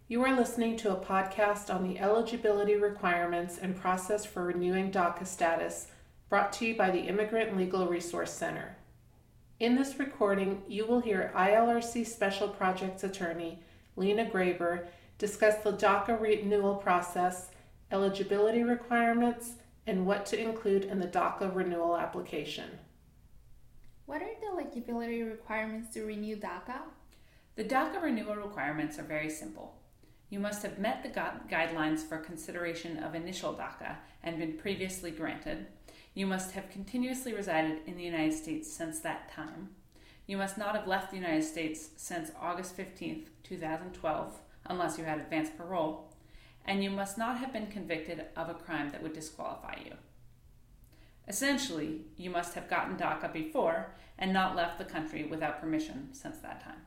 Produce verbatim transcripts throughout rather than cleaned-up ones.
You are listening to a podcast on the eligibility requirements and process for renewing DACA status, brought to you by the Immigrant Legal Resource Center. In this recording, you will hear I L R C Special Projects Attorney Lena Graber discuss the DACA renewal process, eligibility requirements, and what to include in the DACA renewal application. What are the eligibility requirements to renew DACA? The DACA renewal requirements are very simple. You must have met the gu- guidelines for consideration of initial DACA and been previously granted. You must have continuously resided in the United States since that time. You must not have left the United States since August fifteenth, two thousand twelve, unless you had advance parole, and you must not have been convicted of a crime that would disqualify you. Essentially, you must have gotten DACA before and not left the country without permission since that time.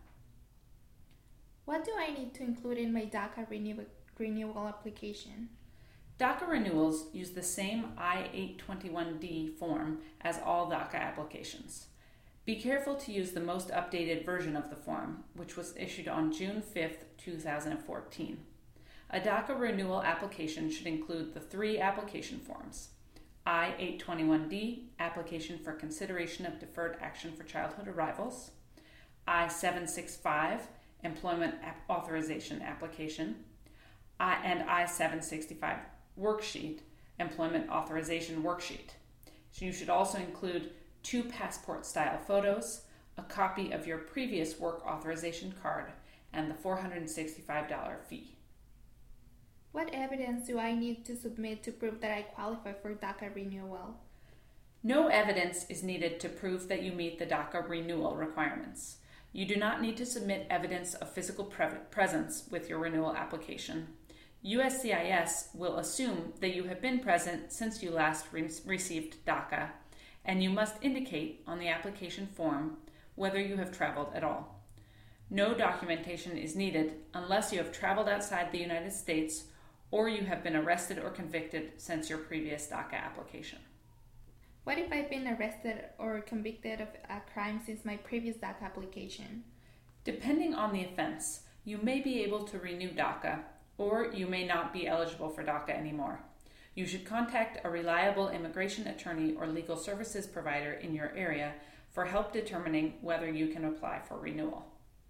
What do I need to include in my DACA renew- renewal application? DACA renewals use the same I eight twenty-one D form as all DACA applications. Be careful to use the most updated version of the form, which was issued on June fifth, two thousand fourteen. A DACA renewal application should include the three application forms: I eight twenty-one D, Application for Consideration of Deferred Action for Childhood Arrivals; I seven sixty-five, Employment Authorization Application; I, and I seven sixty-five Worksheet, Employment Authorization Worksheet. So you should also include two passport-style photos, a copy of your previous work authorization card, and the four hundred sixty-five dollars fee. What evidence do I need to submit to prove that I qualify for DACA renewal? No evidence is needed to prove that you meet the DACA renewal requirements. You do not need to submit evidence of physical pre- presence with your renewal application. U S C I S will assume that you have been present since you last re- received DACA, and you must indicate on the application form whether you have traveled at all. No documentation is needed unless you have traveled outside the United States or you have been arrested or convicted since your previous DACA application. What if I've been arrested or convicted of a crime since my previous DACA application? Depending on the offense, you may be able to renew DACA, or you may not be eligible for DACA anymore. You should contact a reliable immigration attorney or legal services provider in your area for help determining whether you can apply for renewal.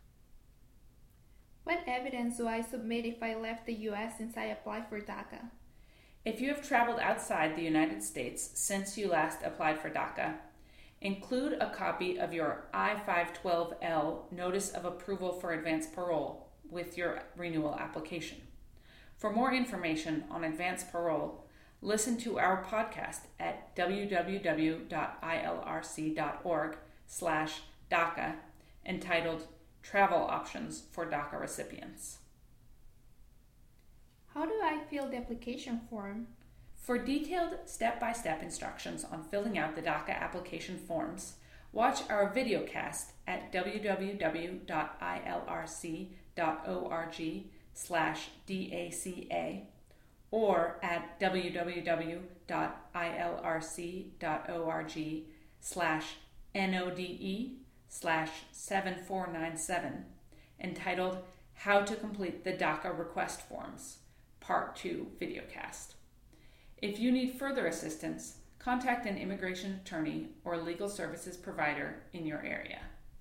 What evidence do I submit if I left the U S since I applied for DACA? If you have traveled outside the United States since you last applied for DACA, include a copy of your I five twelve L Notice of Approval for Advance Parole with your renewal application. For more information on advance parole, listen to our podcast at www.ilrc.org slash DACA entitled Travel Options for DACA Recipients. How do I fill the application form? For detailed step-by-step instructions on filling out the DACA application forms, watch our videocast at www.ilrc.org slash DACA or at www.ilrc.org slash NODE slash seven four nine seven entitled How to Complete the DACA Request Forms, Part two videocast. If you need further assistance, contact an immigration attorney or legal services provider in your area.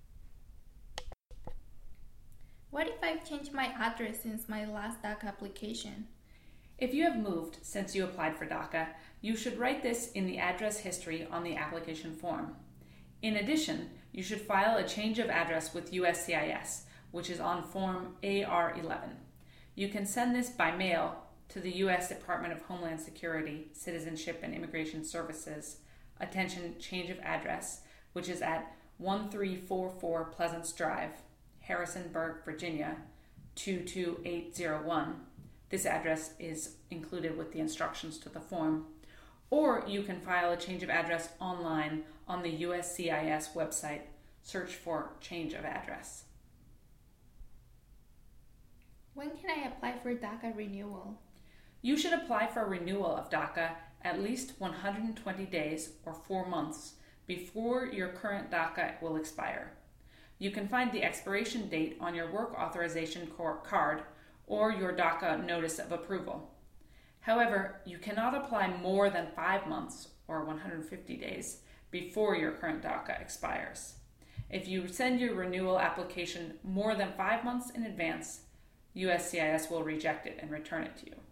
What if I've changed my address since my last DACA application? If you have moved since you applied for DACA, you should write this in the address history on the application form. In addition, you should file a change of address with U S C I S, which is on Form A R eleven. You can send this by mail to the U S Department of Homeland Security, Citizenship and Immigration Services, attention change of address, which is at one three four four Pleasance Drive, Harrisonburg, Virginia, two two eight zero one. This address is included with the instructions to the form. Or you can file a change of address online on the U S C I S website. Search for change of address. When can I apply for DACA renewal? You should apply for renewal of DACA at least one hundred twenty days or four months before your current DACA will expire. You can find the expiration date on your work authorization card or your DACA Notice of Approval. However, you cannot apply more than five months, or one hundred fifty days, before your current DACA expires. If you send your renewal application more than five months in advance, U S C I S will reject it and return it to you.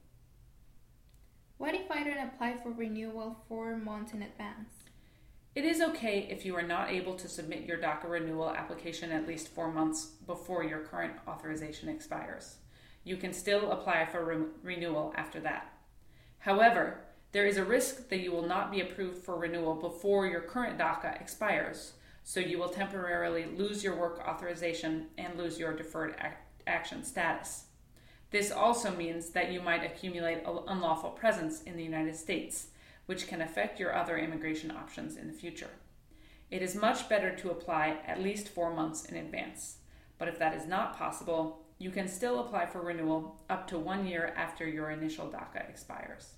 What if I don't apply for renewal four months in advance? It is okay if you are not able to submit your DACA renewal application at least four months before your current authorization expires. You can still apply for re- renewal after that. However, there is a risk that you will not be approved for renewal before your current DACA expires, so you will temporarily lose your work authorization and lose your deferred ac- action status. This also means that you might accumulate unlawful presence in the United States, which can affect your other immigration options in the future. It is much better to apply at least four months in advance, but if that is not possible, you can still apply for renewal up to one year after your initial DACA expires.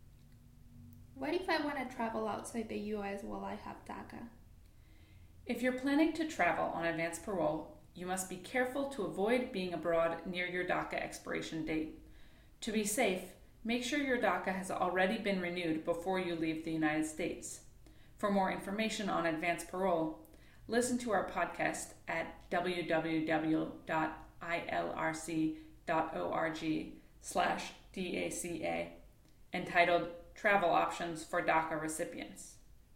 What if I want to travel outside the U S while I have DACA? If you're planning to travel on advance parole, you must be careful to avoid being abroad near your DACA expiration date. To be safe, make sure your DACA has already been renewed before you leave the United States. For more information on advance parole, listen to our podcast at w w w dot i l r c dot org slash D A C A entitled Travel Options for DACA Recipients.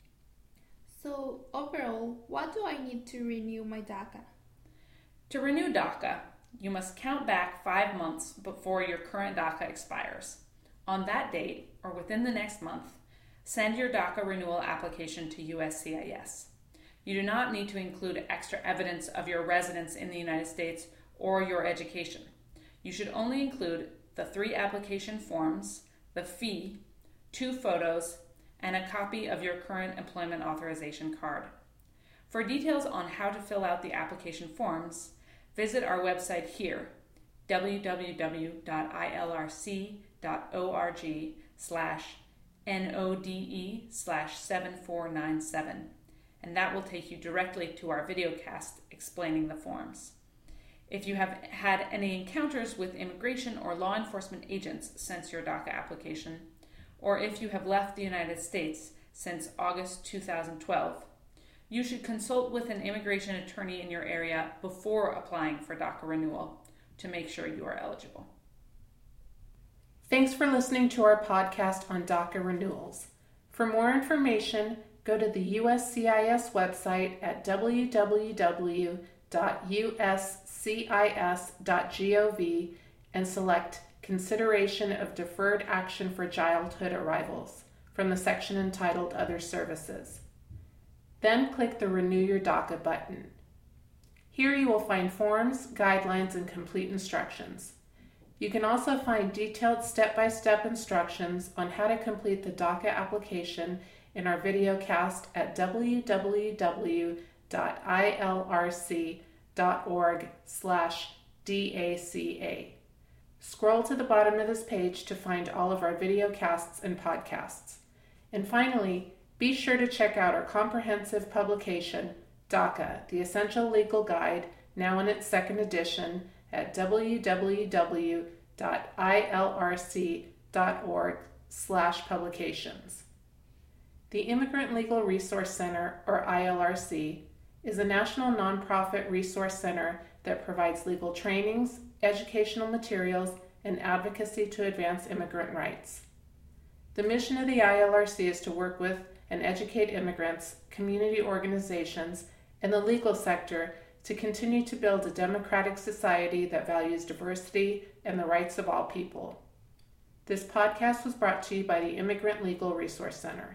So overall, what do I need to renew my DACA? To renew DACA, you must count back five months before your current DACA expires. On that date, or within the next month, send your DACA renewal application to U S C I S. You do not need to include extra evidence of your residence in the United States or your education. You should only include the three application forms, the fee, two photos, and a copy of your current employment authorization card. For details on how to fill out the application forms, visit our website here, w w w dot i l r c dot org slash N O D E slash seven four nine seven, and that will take you directly to our videocast explaining the forms. If you have had any encounters with immigration or law enforcement agents since your DACA application, or if you have left the United States since August two thousand twelve, you should consult with an immigration attorney in your area before applying for DACA renewal to make sure you are eligible. Thanks for listening to our podcast on DACA renewals. For more information, go to the U S C I S website at w w w dot u s c i s dot gov and select Consideration of Deferred Action for Childhood Arrivals from the section entitled Other Services. Then click the Renew Your DACA button. Here you will find forms, guidelines, and complete instructions. You can also find detailed step-by-step instructions on how to complete the DACA application in our video cast at w w w dot i l r c dot org slash D A C A. Scroll to the bottom of this page to find all of our video casts and podcasts. And finally, be sure to check out our comprehensive publication, DACA, the Essential Legal Guide, now in its second edition, at w w w dot i l r c dot org slash publications. The Immigrant Legal Resource Center, or I L R C, is a national nonprofit resource center that provides legal trainings, educational materials, and advocacy to advance immigrant rights. The mission of the I L R C is to work with and educate immigrants, community organizations, and the legal sector to continue to build a democratic society that values diversity and the rights of all people. This podcast was brought to you by the Immigrant Legal Resource Center.